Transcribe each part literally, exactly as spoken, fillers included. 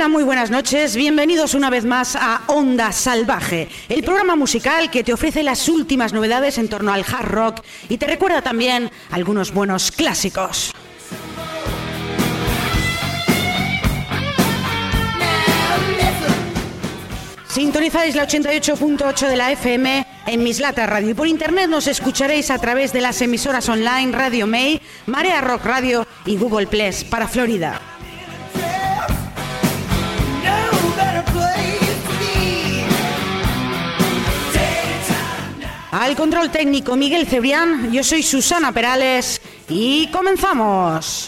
Hola, muy buenas noches, bienvenidos una vez más a Onda Salvaje, el programa musical que te ofrece las últimas novedades en torno al hard rock y te recuerda también algunos buenos clásicos. Sintonizáis la ochenta y ocho punto ocho de la F M en Mislata Radio y por internet nos escucharéis a través de las emisoras online Radio May, Marea Rock Radio y Google Plus para Florida. Al control técnico Miguel Cebrián, yo soy Susana Perales y comenzamos.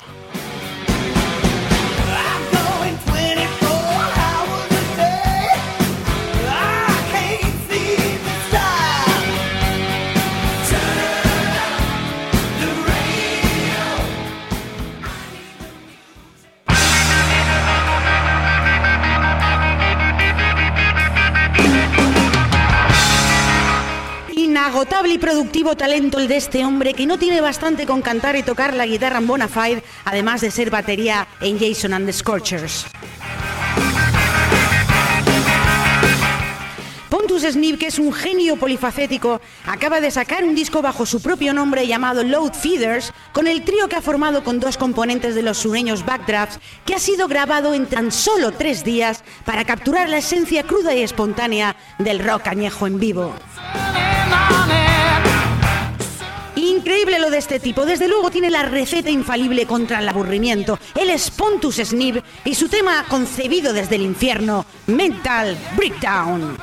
Inagotable y productivo talento el de este hombre que no tiene bastante con cantar y tocar la guitarra en bona fide, además de ser batería en Jason and the Scorchers. Pontus Snibb, que es un genio polifacético, acaba de sacar un disco bajo su propio nombre llamado Load Feeders, con el trío que ha formado con dos componentes de los sureños Backdrafts, que ha sido grabado en tan solo tres días para capturar la esencia cruda y espontánea del rock añejo en vivo. Increíble lo de este tipo, desde luego tiene la receta infalible contra el aburrimiento. Él es Pontus Snibb y su tema concebido desde el infierno, Mental Breakdown.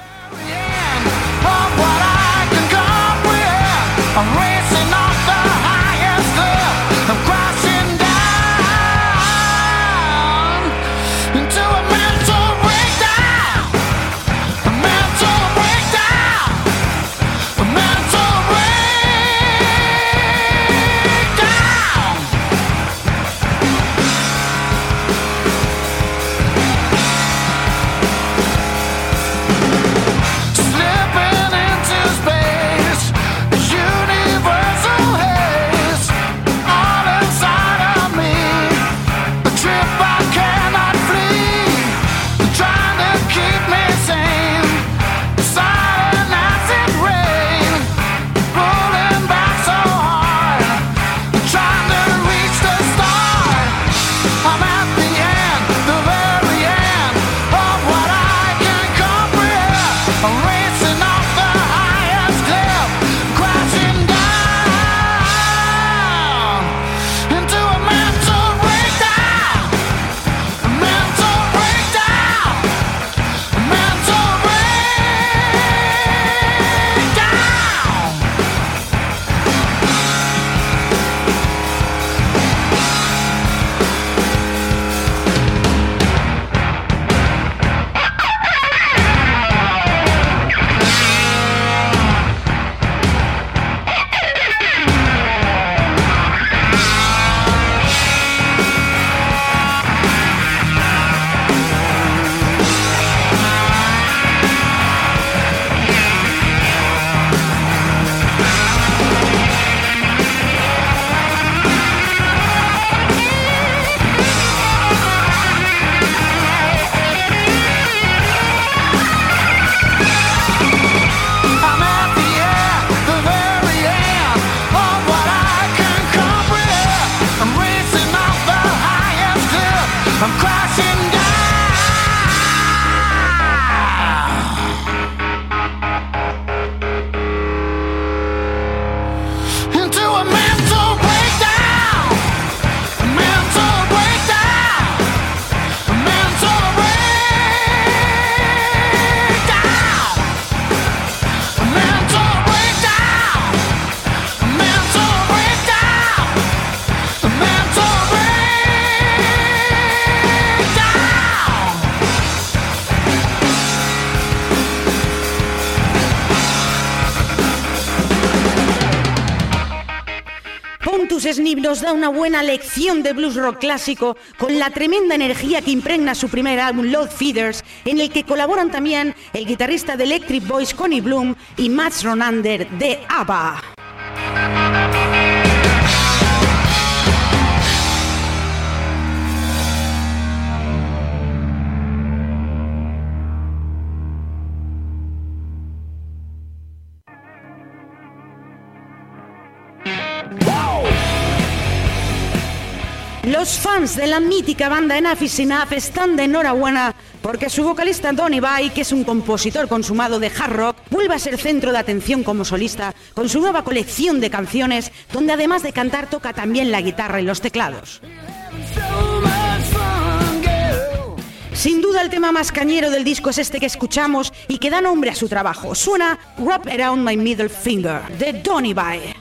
Snibb nos da una buena lección de blues rock clásico con la tremenda energía que impregna su primer álbum Load Feeders, en el que colaboran también el guitarrista de Electric Boys Connie Bloom y Mats Ronander de ABBA. Los fans de la mítica banda Enough is Enough están de enhorabuena porque su vocalista Donny Bye, que es un compositor consumado de hard rock, vuelve a ser centro de atención como solista con su nueva colección de canciones, donde además de cantar toca también la guitarra y los teclados. Sin duda el tema más cañero del disco es este que escuchamos y que da nombre a su trabajo. Suena Wrap Around My Middle Finger, de Donny Bye.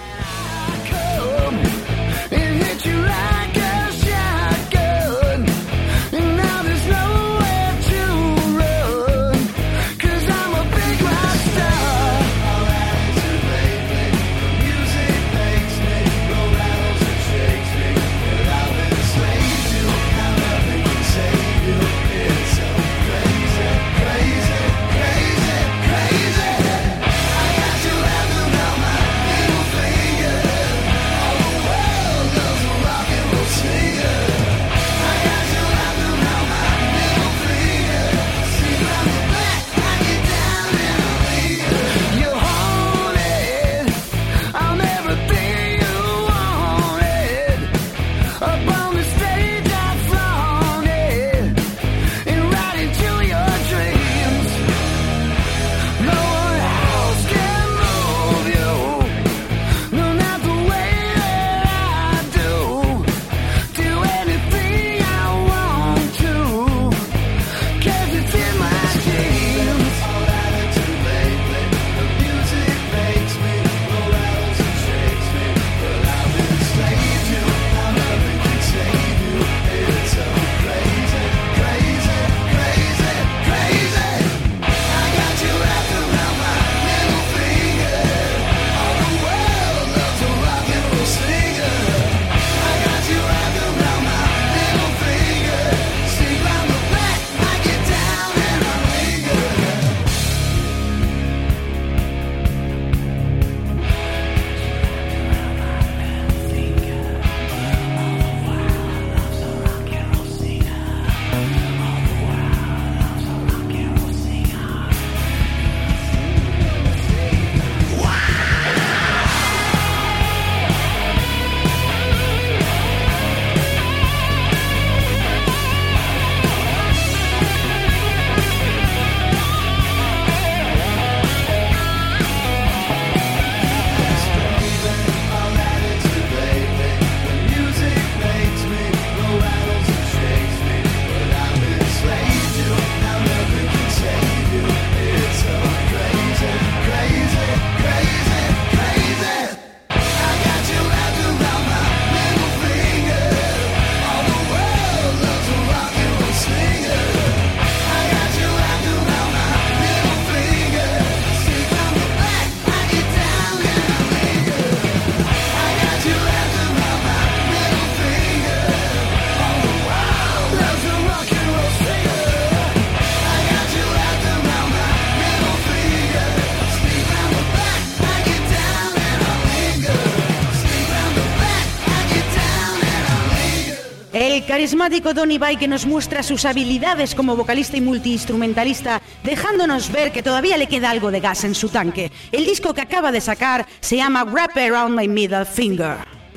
El carismático Donny Bye, que nos muestra sus habilidades como vocalista y multiinstrumentalista, dejándonos ver que todavía le queda algo de gas en su tanque. El disco que acaba de sacar se llama Wrap Around My Middle Finger.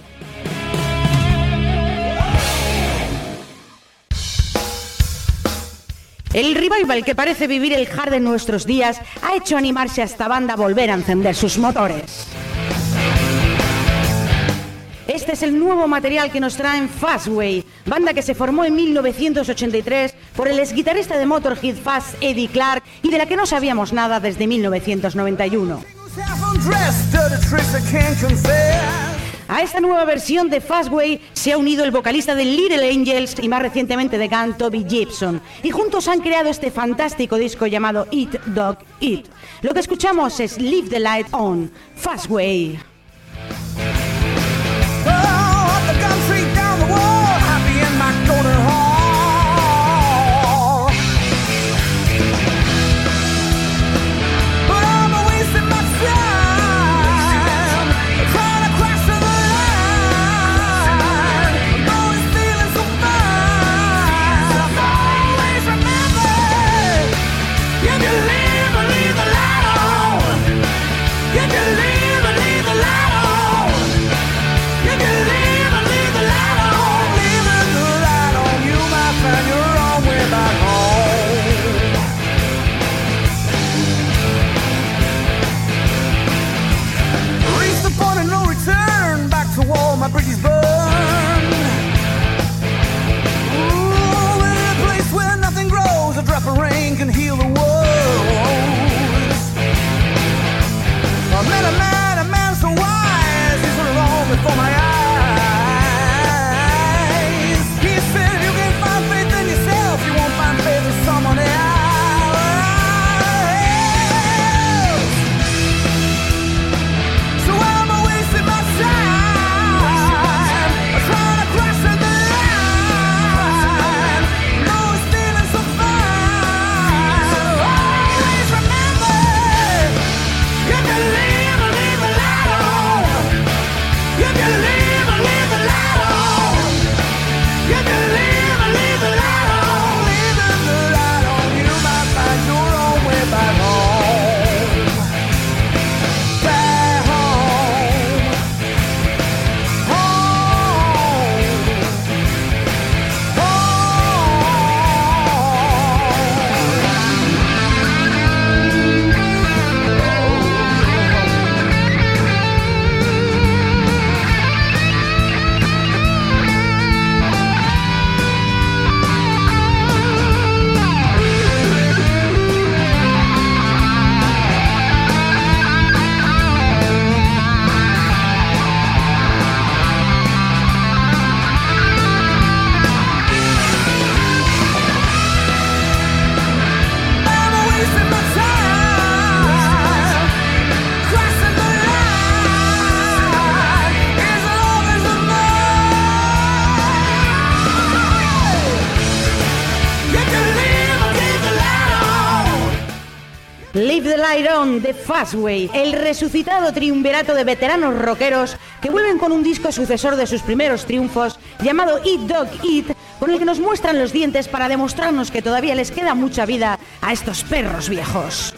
El revival que parece vivir el hard en nuestros días ha hecho animarse a esta banda a volver a encender sus motores. Este es el nuevo material que nos traen Fastway, banda que se formó en mil novecientos ochenta y tres por el exguitarrista de Motorhead Fast, Eddie Clark, y de la que no sabíamos nada desde mil novecientos noventa y uno. A esta nueva versión de Fastway se ha unido el vocalista de Little Angels y más recientemente de Gun, Toby Gibson, y juntos han creado este fantástico disco llamado Eat Dog Eat. Lo que escuchamos es Leave the Light On, Fastway. Leave the light on. Leave the Light On, The Fast Way, el resucitado triunvirato de veteranos rockeros que vuelven con un disco sucesor de sus primeros triunfos llamado Eat Dog Eat, con el que nos muestran los dientes para demostrarnos que todavía les queda mucha vida a estos perros viejos.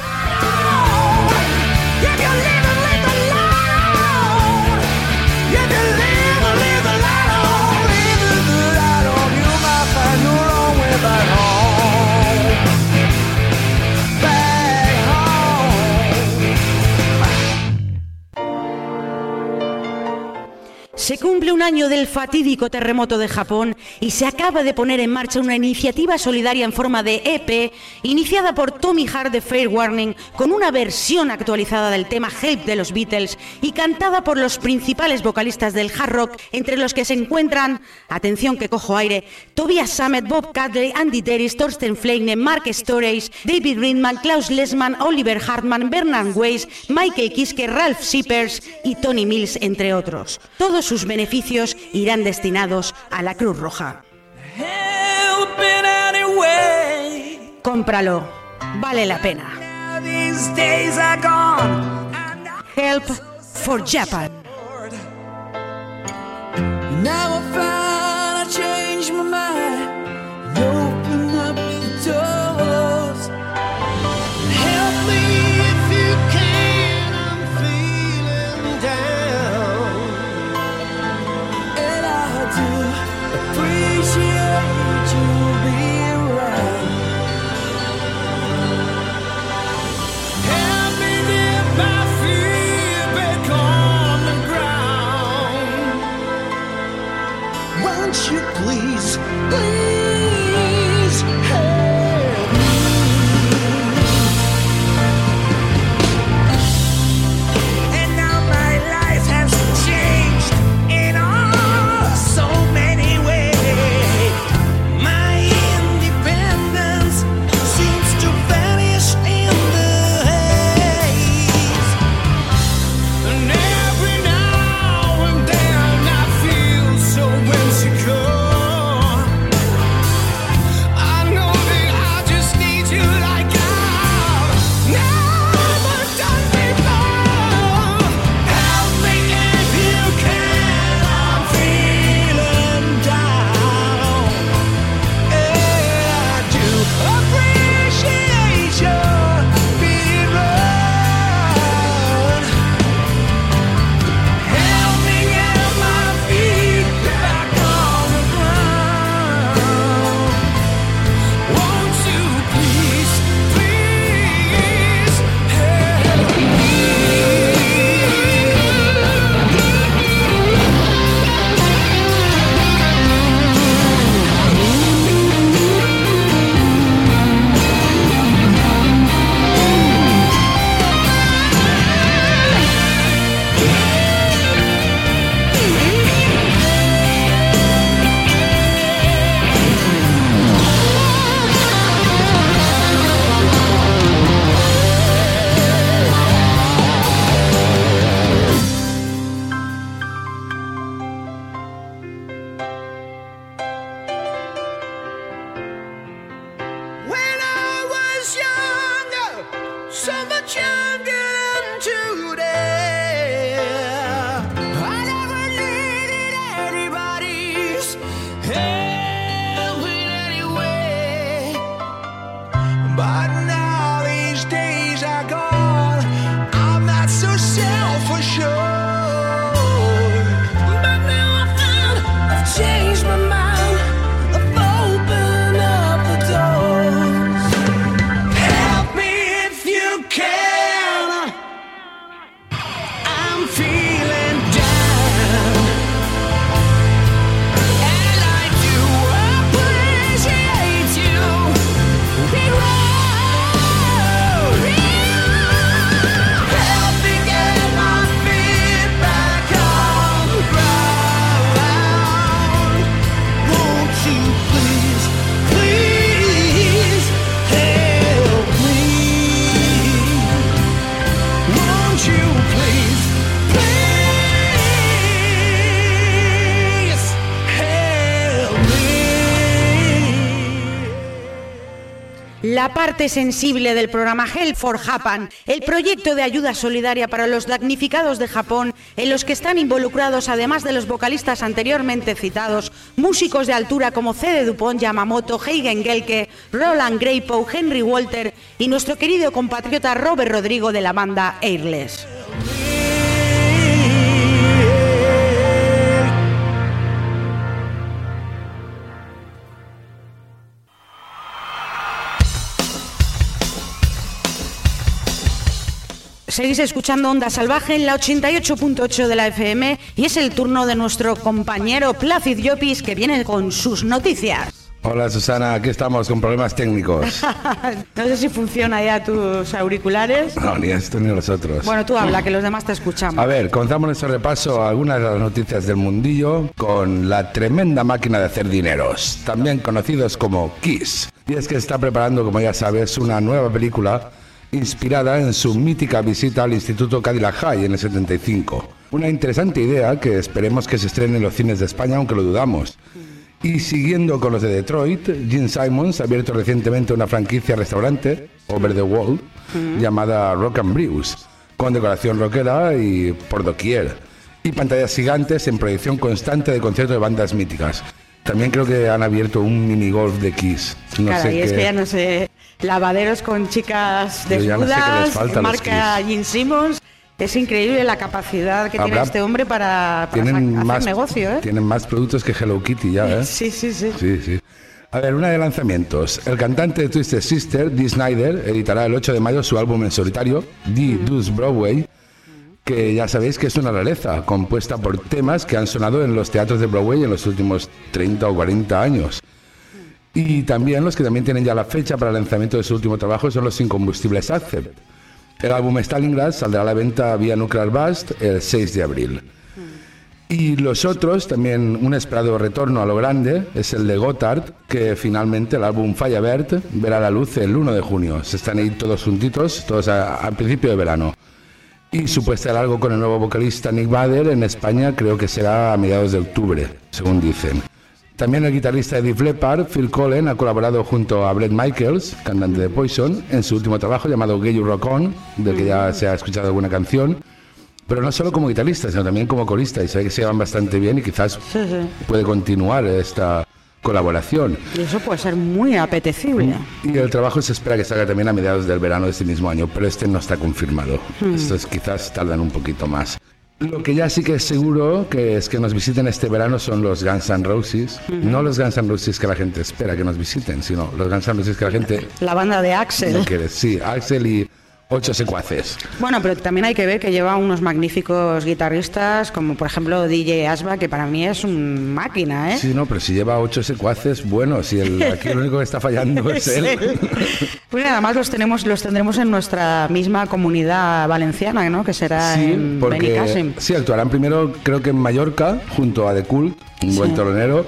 Se cumple un año del fatídico terremoto de Japón y se acaba de poner en marcha una iniciativa solidaria en forma de E P iniciada por Tommy Hart de Fair Warning con una versión actualizada del tema Help de los Beatles y cantada por los principales vocalistas del hard rock, entre los que se encuentran, atención que cojo aire, Tobias Sammet, Bob Catley, Andy Deris, Thorsten Flegne, Mark Storage, David Rindman, Klaus Lessmann, Oliver Hartmann, Bernard Weiss, Michael Kiske, Ralph Shippers y Tony Mills, entre otros. Todos sus beneficios irán destinados a la Cruz Roja. Cómpralo, vale la pena. Help for Japan. Now I find I change my mind and open up the doors. Help me if you can, I'm feeling down. And I do appreciate you being right. Help me get my feet back on the ground. Won't you please, please help me? And now my life has changed in oh, so many ways. My independence seems to vanish in the haze. And every now and then I feel so insecure. I know that I just need you like I've never done before. Help me if you can, I'm feeling down. Yeah, I do appreciate you being right. Help me get my feet back on the ground. Won't you please, please help me? When I was younger, so much younger than today, I never needed anybody's help in any way. But now these days are gone, I'm not so self-assured. But now I found I've changed my mind, I've opened up the doors. Help me if you can, La parte sensible del programa Help for Japan, el proyecto de ayuda solidaria para los damnificados de Japón, en los que están involucrados, además de los vocalistas anteriormente citados, músicos de altura como Cede Dupont, Yamamoto, Heigen Gelke, Roland Greypoe, Henry Walter y nuestro querido compatriota Robert Rodrigo de la banda Airless. Seguís escuchando Onda Salvaje en la ochenta y ocho punto ocho de la F M y es el turno de nuestro compañero Plácid Llopis, que viene con sus noticias. Hola Susana, aquí estamos con problemas técnicos. No sé si funciona ya tus auriculares. No, ni esto ni los otros. Bueno, tú habla, que los demás te escuchamos. A ver, comenzamos nuestro repaso a algunas de las noticias del mundillo con la tremenda máquina de hacer dineros, también conocidos como Kiss. Y es que está preparando, como ya sabes, una nueva película inspirada en su mítica visita al Instituto Cadillac High en el setenta y cinco. Una interesante idea que esperemos que se estrene en los cines de España, aunque lo dudamos. Y siguiendo con los de Detroit, Gene Simmons ha abierto recientemente una franquicia restaurante, Over the Wall, mm. llamada Rock and Brews, con decoración rockera y por doquier, y pantallas gigantes en proyección constante de conciertos de bandas míticas. También creo que han abierto un mini golf de Kiss. No Caray, sé es qué... que ya no sé, lavaderos con chicas desnudas, no sé marca Gene Simmons. Es increíble la capacidad que tiene este hombre para, para tienen hacer más, negocio, ¿eh? Tienen más productos que Hello Kitty ya, ¿eh? Sí, sí, sí. sí, sí. A ver, una de lanzamientos. El cantante de Twisted Sister, Dee Snider, editará el ocho de mayo su álbum en solitario, Dee Does Broadway, que ya sabéis que es una rareza, compuesta por temas que han sonado en los teatros de Broadway en los últimos treinta o cuarenta años. Y también los que también tienen ya la fecha para el lanzamiento de su último trabajo son los Incombustibles Accept. El álbum Stalingrad saldrá a la venta vía Nuclear Blast el seis de abril. Y los otros, también un esperado retorno a lo grande, es el de Gotthard, que finalmente el álbum Firebird verá la luz el uno de junio. Se están ahí todos juntitos, todos al principio de verano. Y su puesta de largo con el nuevo vocalista Nick Bader en España creo que será a mediados de octubre, según dicen. También el guitarrista de Def Leppard, Phil Collen, ha colaborado junto a Bret Michaels, cantante de Poison, en su último trabajo llamado Get You Rock On, del que ya se ha escuchado alguna canción. Pero no solo como guitarrista, sino también como corista, y se ve que se llevan bastante bien y quizás sí, sí. puede continuar esta colaboración. Y eso puede ser muy apetecible. Y el trabajo se espera que salga también a mediados del verano de este mismo año, pero este no está confirmado. Hmm. Estos quizás tardan un poquito más. Lo que ya sí que es seguro que es que nos visiten este verano son los Guns N' Roses. Uh-huh. No los Guns N' Roses que la gente espera que nos visiten, sino los Guns N' Roses que la gente... La banda de Axl. No quiere. Sí, Axl y ocho secuaces. Bueno, pero también hay que ver que lleva unos magníficos guitarristas, como por ejemplo D J Ashba, que para mí es un máquina, ¿eh? Sí, no, pero si lleva ocho secuaces, bueno, si el, aquí lo único que está fallando es él. Pues además los tenemos, los tendremos en nuestra misma comunidad valenciana, ¿no? Que será sí, en porque, Benicàssim. Sí, actuarán primero creo que en Mallorca, junto a The Cult, un sí. buen telonero,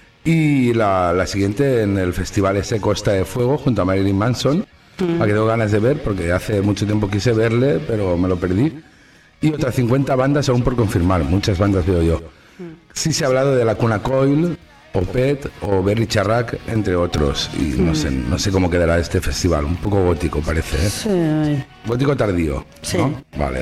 y la, la siguiente en el festival ese Costa de Fuego, junto a Marilyn Manson, mm. a que tengo ganas de ver, porque hace mucho tiempo quise verle, pero me lo perdí. Y otras cincuenta bandas aún por confirmar, muchas bandas veo yo. Mm. Sí se ha hablado de Lacuna Coil, Opeth o Berry Charrac, entre otros, y mm. no sé no sé cómo quedará este festival, un poco gótico parece, ¿eh? Sí. Gótico tardío, sí. ¿no? Vale.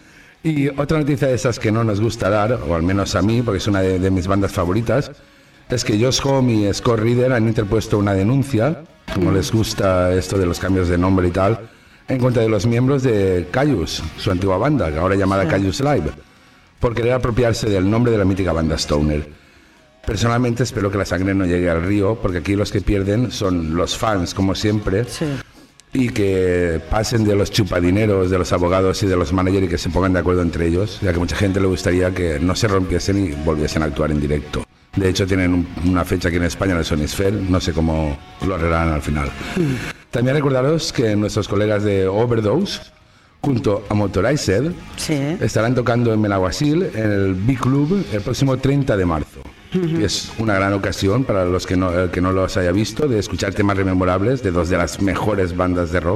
Y otra noticia de esas que no nos gusta dar, o al menos a mí, porque es una de, de mis bandas favoritas, es que Josh Homme y Scott Reeder han interpuesto una denuncia, como mm. les gusta esto de los cambios de nombre y tal, en contra de los miembros de Caius, su antigua banda, ahora llamada sí. Caius Live, por querer apropiarse del nombre de la mítica banda Stoner. Personalmente espero que la sangre no llegue al río, porque aquí los que pierden son los fans, como siempre, sí. y que pasen de los chupadineros, de los abogados y de los managers y que se pongan de acuerdo entre ellos, ya que mucha gente le gustaría que no se rompiesen y volviesen a actuar en directo. De hecho, tienen un, una fecha aquí en España en el Sonisphere, no sé cómo lo arreglarán al final. Mm. También recordaros que nuestros colegas de Overdose, junto a Motorized, sí. estarán tocando en Benaguasil, en el B-Club, el próximo treinta de marzo. Uh-huh. Es una gran ocasión para los que no, el que no los haya visto de escuchar temas rememorables de dos de las mejores bandas de rock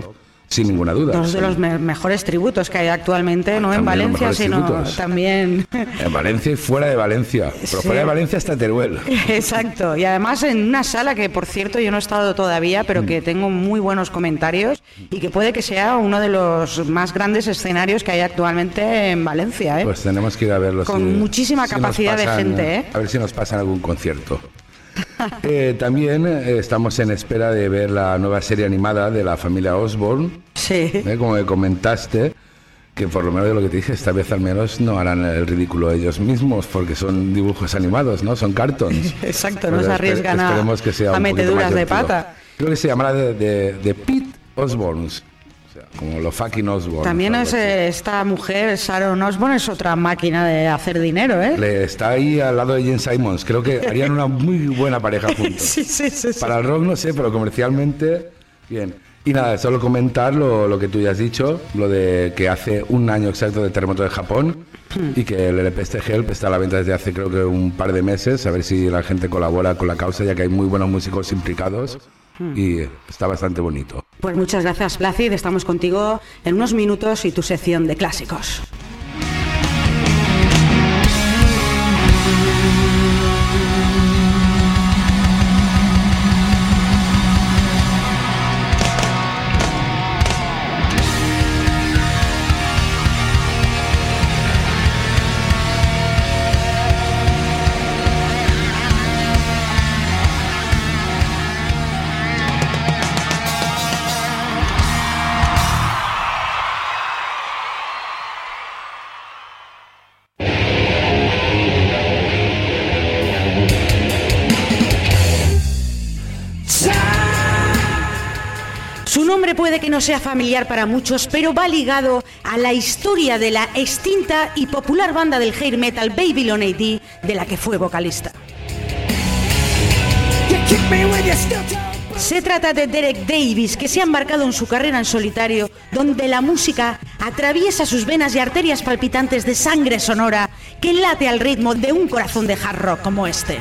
sin ninguna duda. Dos de los me mejores tributos que hay actualmente, no en Valencia, sino tributos. también... En Valencia y fuera de Valencia, pero sí. fuera de Valencia hasta Teruel. Exacto, y además en una sala que, por cierto, yo no he estado todavía, pero que tengo muy buenos comentarios y que puede que sea uno de los más grandes escenarios que hay actualmente en Valencia. ¿eh? Pues tenemos que ir a verlo. Con si, muchísima si capacidad pasan, de gente. ¿eh? A ver si nos pasan algún concierto. Eh, también eh, estamos en espera de ver la nueva serie animada de la familia Osborne. Sí. Eh, como me comentaste, que por lo menos de lo que te dije, esta vez al menos no harán el ridículo ellos mismos, porque son dibujos animados, ¿no? Son cartoons. Exacto, no se arriesgan a, que sea a meteduras de pata. Creo que se llamará de, de, de Pete Osborne. Como los fucking Osborne. También es eh, esta mujer, Sharon Osbourne, es otra máquina de hacer dinero, ¿eh? Le está ahí al lado de Gene Simmons. Creo que harían una muy buena pareja juntos. sí, sí, sí, sí. Para el rock no sé, pero comercialmente, bien. Y nada, solo comentar lo, lo que tú ya has dicho, lo de que hace un año exacto del terremoto de Japón hmm. y que el L P este Help está a la venta desde hace creo que un par de meses, a ver si la gente colabora con la causa, ya que hay muy buenos músicos implicados. Y está bastante bonito. Pues muchas gracias, Plácid. Estamos contigo en unos minutos y tu sección de clásicos. Su nombre puede que no sea familiar para muchos, pero va ligado a la historia de la extinta y popular banda del hair metal Babylon A D, de la que fue vocalista. Se trata de Derek Davis, que se ha embarcado en su carrera en solitario, donde la música atraviesa sus venas y arterias palpitantes de sangre sonora que late al ritmo de un corazón de hard rock como este.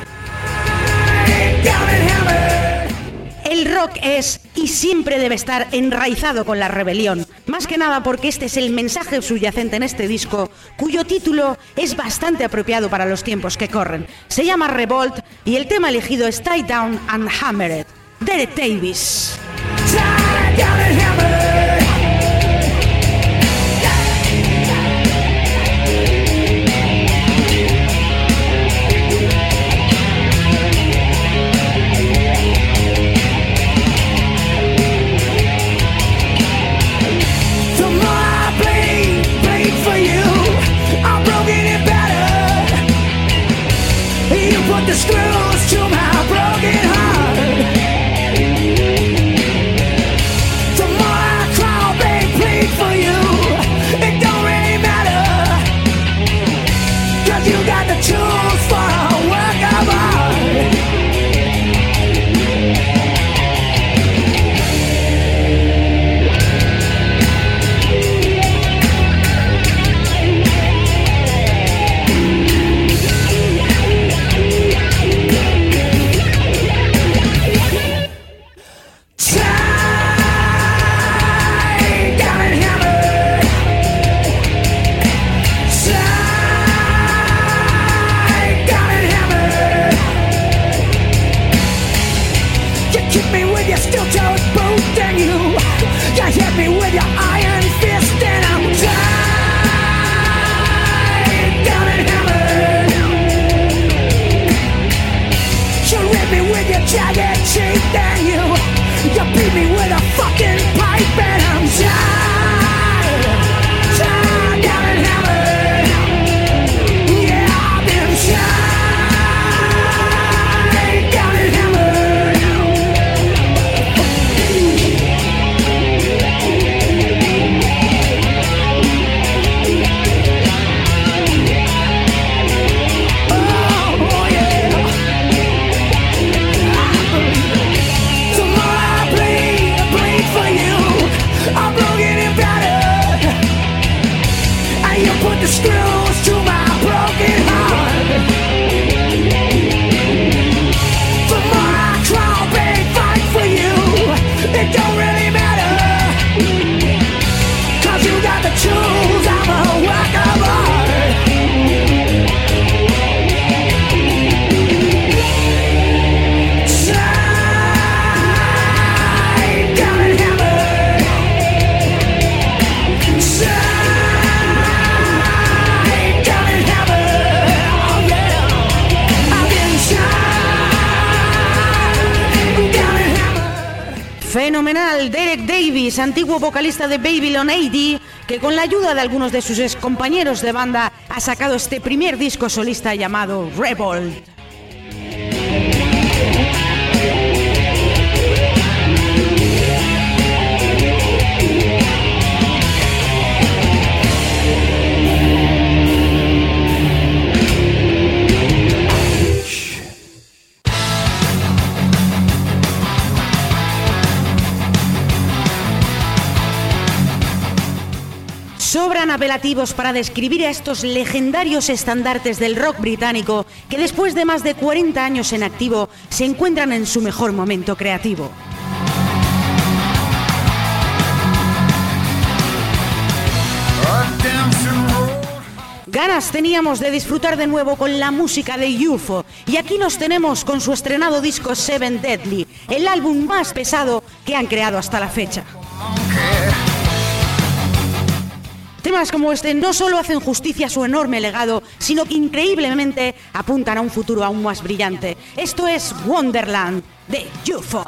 El rock es y siempre debe estar enraizado con la rebelión, más que nada porque este es el mensaje subyacente en este disco, cuyo título es bastante apropiado para los tiempos que corren. Se llama Revolt y el tema elegido es Tie Down and Hammered, Derek Davis. Tie down and hammered. The screws to my broken heart. fenomenal Derek Davis, antiguo vocalista de Babylon A D, que con la ayuda de algunos de sus ex compañeros de banda ha sacado este primer disco solista llamado Revolt. Sobran apelativos para describir a estos legendarios estandartes del rock británico que después de más de cuarenta años en activo se encuentran en su mejor momento creativo. Ganas teníamos de disfrutar de nuevo con la música de U F O y aquí los tenemos con su estrenado disco Seven Deadly, el álbum más pesado que han creado hasta la fecha. Temas como este no solo hacen justicia a su enorme legado, sino que increíblemente apuntan a un futuro aún más brillante. Esto es Wonderland de U F O.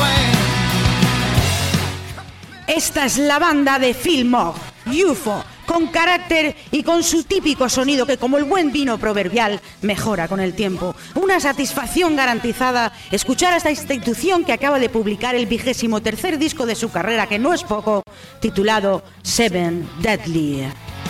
Esta es la banda de Phil Mogg, U F O, con carácter y con su típico sonido que, como el buen vino proverbial, mejora con el tiempo. Una satisfacción garantizada escuchar a esta institución que acaba de publicar el vigésimo tercer disco de su carrera, que no es poco, titulado Seven Deadly.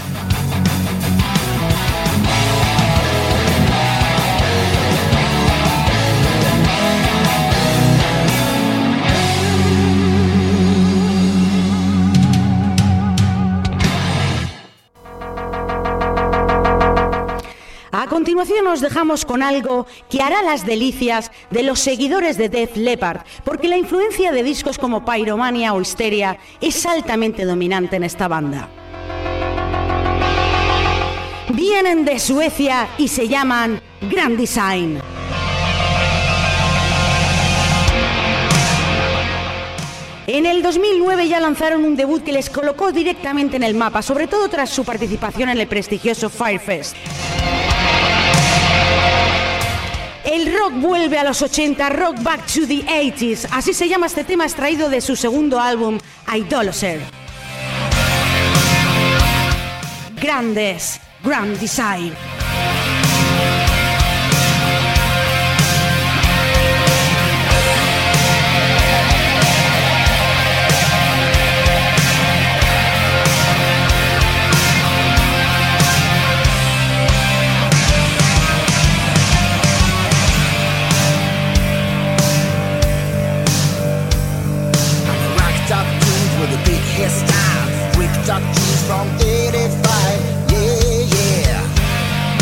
A continuación nos dejamos con algo que hará las delicias de los seguidores de Def Leppard, porque la influencia de discos como Pyromania o Hysteria es altamente dominante en esta banda. Vienen de Suecia y se llaman Grand Design. En el dos mil nueve ya lanzaron un debut que les colocó directamente en el mapa, sobre todo tras su participación en el prestigioso Firefest. El rock vuelve a los ochenta, Rock Back to the eighties, así se llama este tema extraído de su segundo álbum, Idolater. Grandes, Grand Design. Ripped up jeans from eighty-five, yeah, yeah.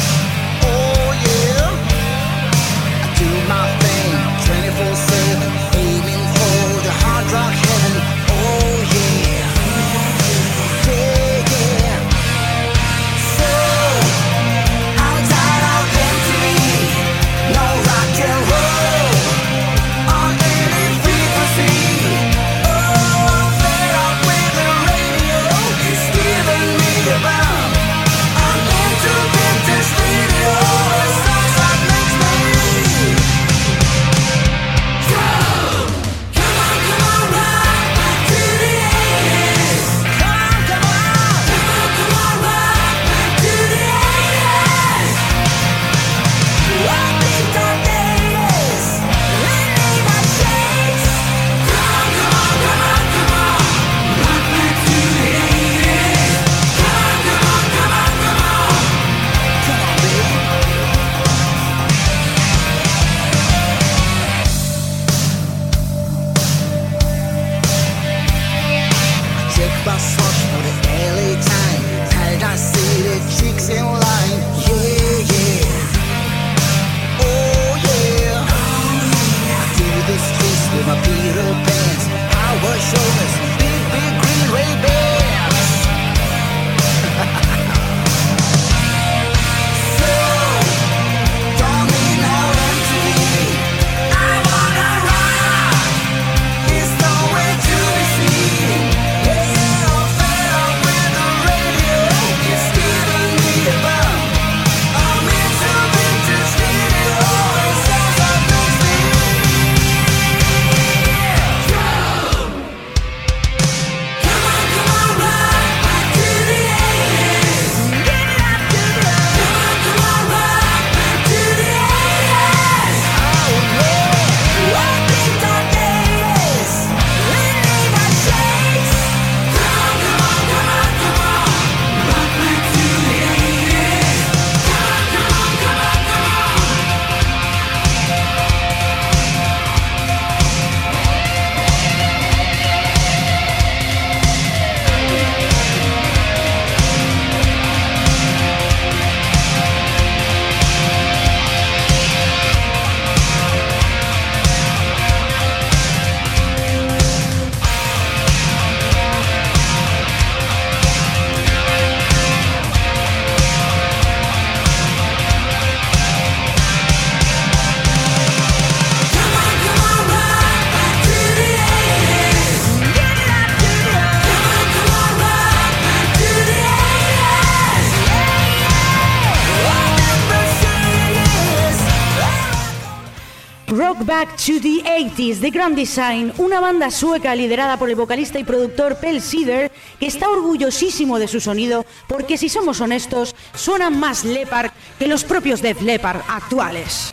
Talk Back to the eighties de Grand Design, una banda sueca liderada por el vocalista y productor Pelle Ceder, que está orgullosísimo de su sonido porque, si somos honestos, suenan más Leppard que los propios Def Leppard actuales.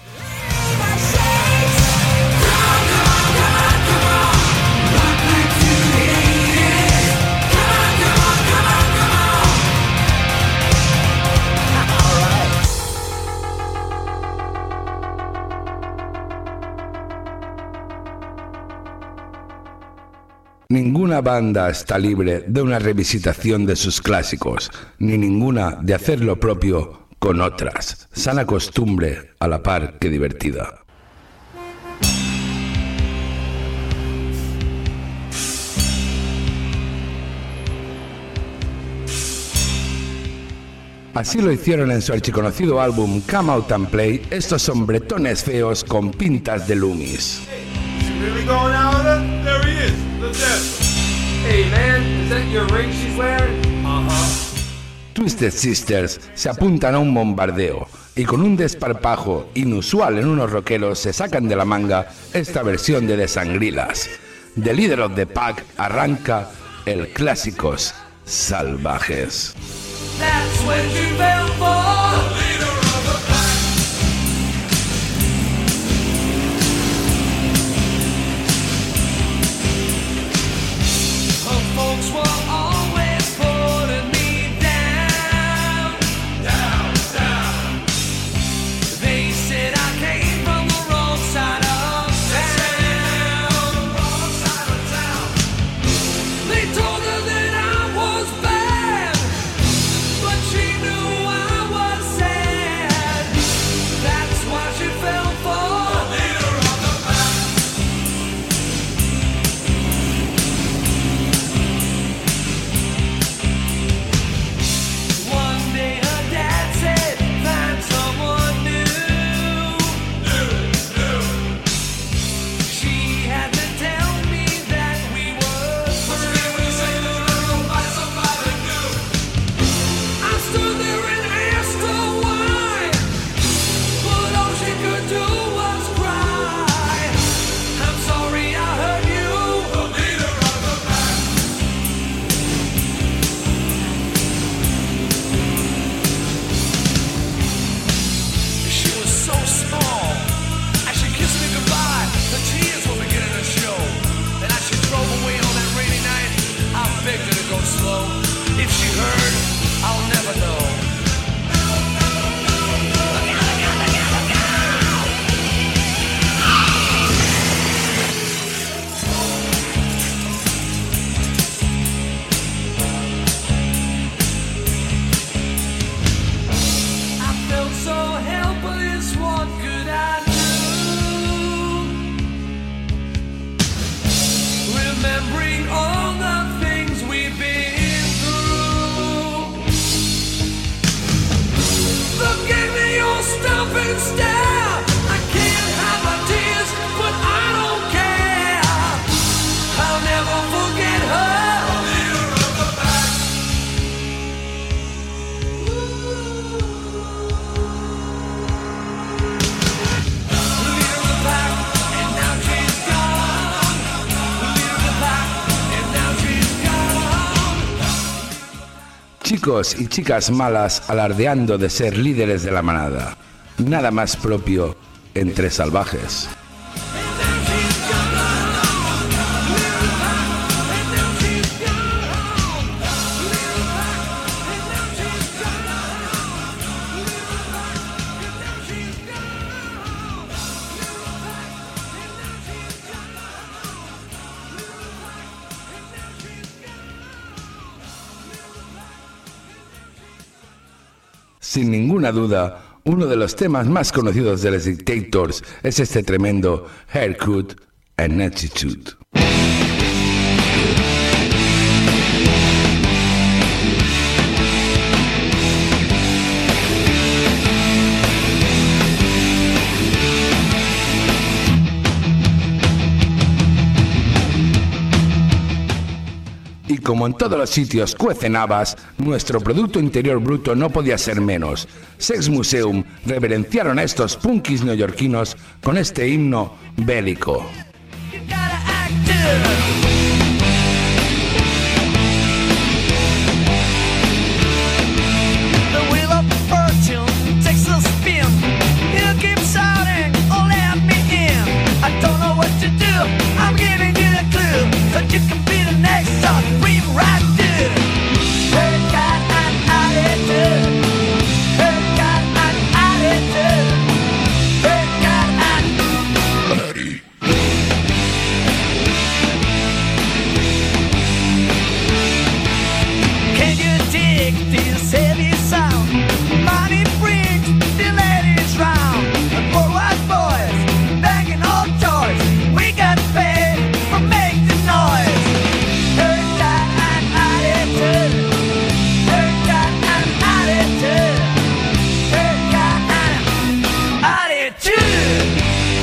Ninguna banda está libre de una revisitación de sus clásicos, ni ninguna de hacer lo propio con otras. Sana costumbre a la par que divertida. Así lo hicieron en su archiconocido álbum Come Out and Play estos hombretones feos con pintas de Loomis. Really going out with her? There he is. Look at him. Hey man, is that your ring she's wearing? Uh-huh. Twisted Sisters se apuntan a un bombardeo y con un desparpajo inusual en unos rockeros se sacan de la manga esta versión de The Sangrilas. The Leader of the Pack arranca el Clásicos Salvajes. That's what you fell for. The leader of the pack. Her folks were always putting me down, down, down. They said I came from the wrong side of town, wrong side of town. They told her that I was bad, but she knew I was sad. That's why she fell for the leader of the pack. One day her dad said, find someone new. New, new. She had to tell me that we were through. I stood there and asked her why, but all she could do was cry. I'm sorry I hurt you, the leader of the pack. She was so small. As she kissed me goodbye, the tears were beginning to show. And as she drove away on that rainy night, I begged her to go slow. If she heard, I'll never know. I felt so helpless, what could I do? Remembering all the things we've been through. Look at me, your stop and stare. I can't hide my tears, but I don't care. I'll never forget her. The leader of the pack. The leader of the pack, and now she's gone. The leader of the pack, and now she's gone. Chicos y chicas malas alardeando de ser líderes de la manada. Nada más propio entre salvajes. Sin ninguna duda, uno de los temas más conocidos de los Dictators es este tremendo Haircut and Attitude. como en todos los sitios cuecen habas, nuestro Producto Interior Bruto no podía ser menos. Sex Museum reverenciaron a estos punkis neoyorquinos con este himno bélico. You gotta act it. The wheel of fortune takes a spin. You keep shouting, oh let me in. I don't know what to do, I'm giving you a clue, so you can be the next song, free right dude. Hey, got an attitude. Hey, got an attitude. Hey, got an Can you dig this heavy sound? Money brings the ladies round. The poor white boys banging all toys. We got paid for making noise. Hey, got an attitude. Hey, got an attitude. Hey, got an attitude.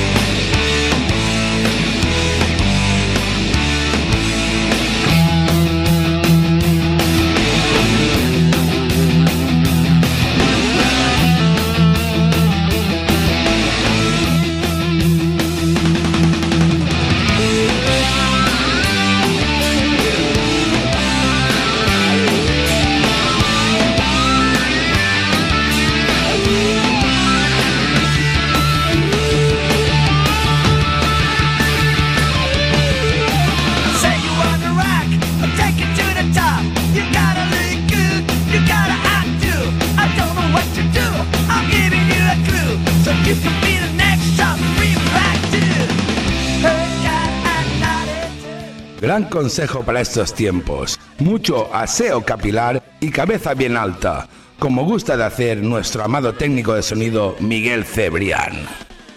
Say you want to rock, I'll take you to the top. You gotta look good, you gotta act too. I don't know what to do, I'm giving you a clue, so you can be the next shot, free back dude. Hey, got an attitude. Gran consejo para estos tiempos. Mucho aseo capilar y cabeza bien alta, como gusta de hacer nuestro amado técnico de sonido Miguel Cebrián.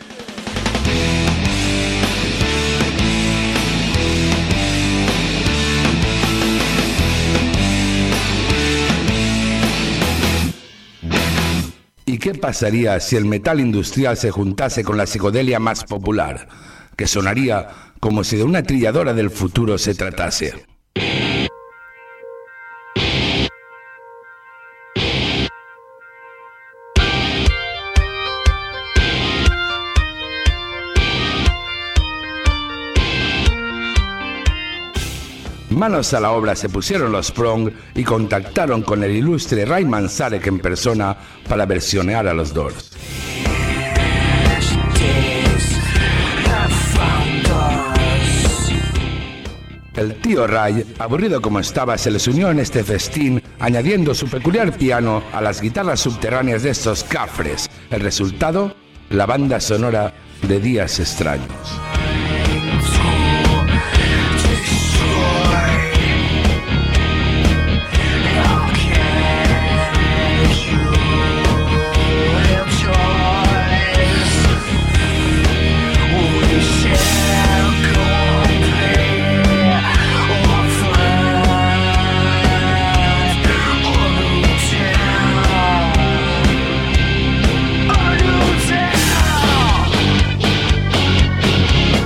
¿Y qué pasaría si el metal industrial se juntase con la psicodelia más popular? Que sonaría como si de una trilladora del futuro se tratase. Manos a la obra se pusieron los Prong y contactaron con el ilustre Ray Manzarek en persona para versionear a los Doors. El tío Ray, aburrido como estaba, se les unió en este festín, añadiendo su peculiar piano a las guitarras subterráneas de estos cafres. El resultado, la banda sonora de Días Extraños. Oh,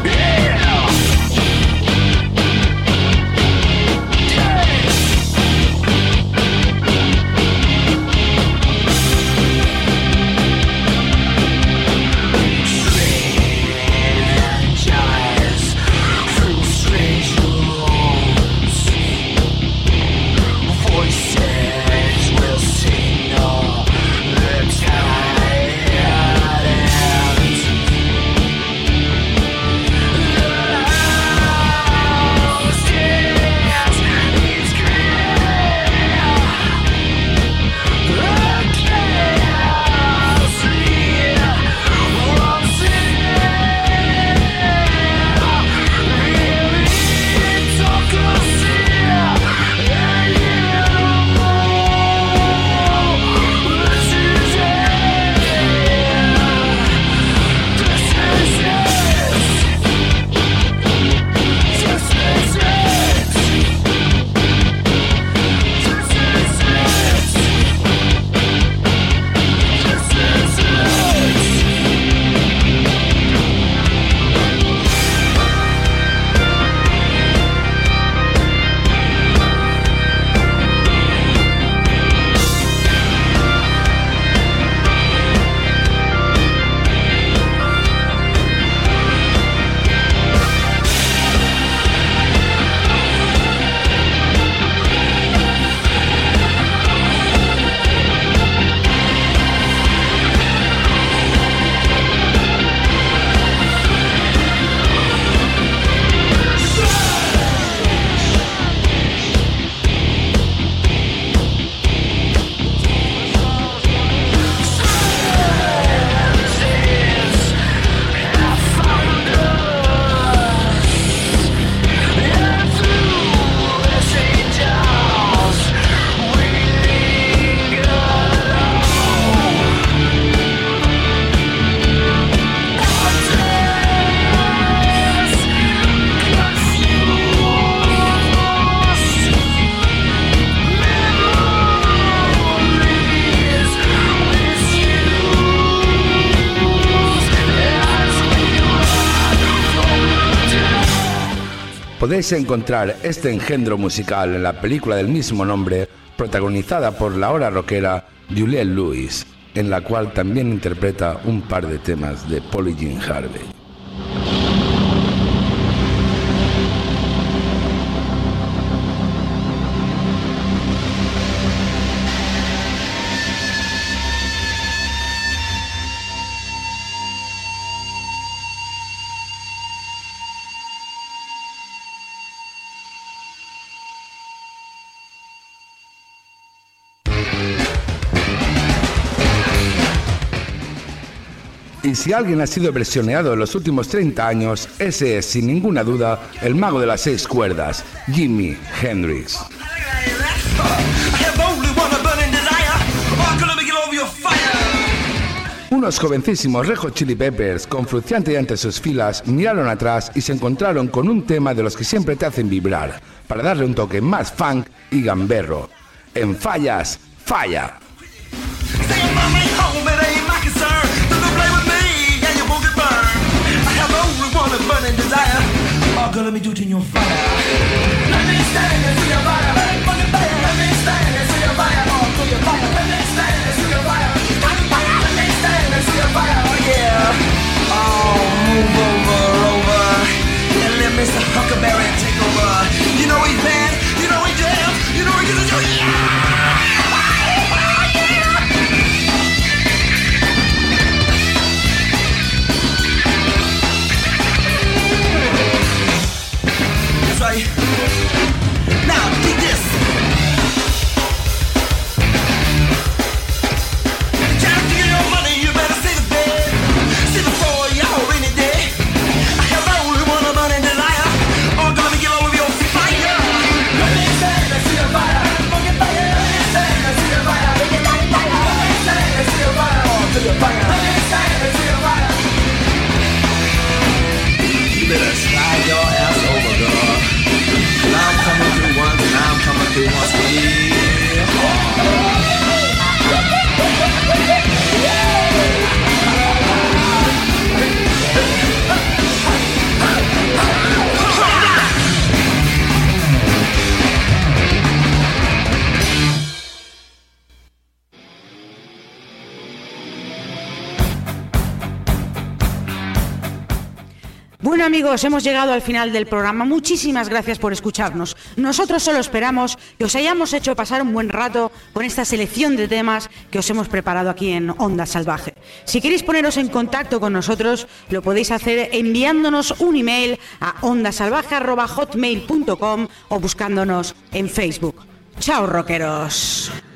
Podéis encontrar este engendro musical en la película del mismo nombre, protagonizada por la ahora rockera Juliette Lewis, en la cual también interpreta un par de temas de Polly Jean Harvey. Y si alguien ha sido versioneado en los últimos treinta años, ese es, sin ninguna duda, el mago de las seis cuerdas, Jimi Hendrix. Unos jovencísimos Red Hot Chili Peppers, con Frusciante ante sus filas, miraron atrás y se encontraron con un tema de los que siempre te hacen vibrar, para darle un toque más funk y gamberro. En Fallas, Falla. Burning desire, all girl, let me do it in your fire. Let me stand and see your fire, fucking fire. Let me stand and see your fire, all through your fire. Let me stand and see your fire, fucking fire. Let me stand and see your fire, oh yeah. Oh, move over, over, and let Mister Huckleberry take over. You know he's bad, you know he jams, you know he gets a joy. Yeah. Right. Now, dig this. You try to get your money, you better save the bed. Save it for your rainy day. I have only one burning desire. Oh, gonna get all of your fire. Let me stand and see your fire. Fucking fire. Let me stand and see your fire. Make it like fire. Let me stand and see your fire. Oh, to your fire. Let me stand and see your fire. You better slide your ass over, girl. I'm coming through once, and I'm coming through once for you. Bueno amigos, hemos llegado al final del programa. Muchísimas gracias por escucharnos. Nosotros solo esperamos que os hayamos hecho pasar un buen rato con esta selección de temas que os hemos preparado aquí en Onda Salvaje. Si queréis poneros en contacto con nosotros, lo podéis hacer enviándonos un email a ondasalvaje arroba hotmail punto com o buscándonos en Facebook. ¡Chao, rockeros!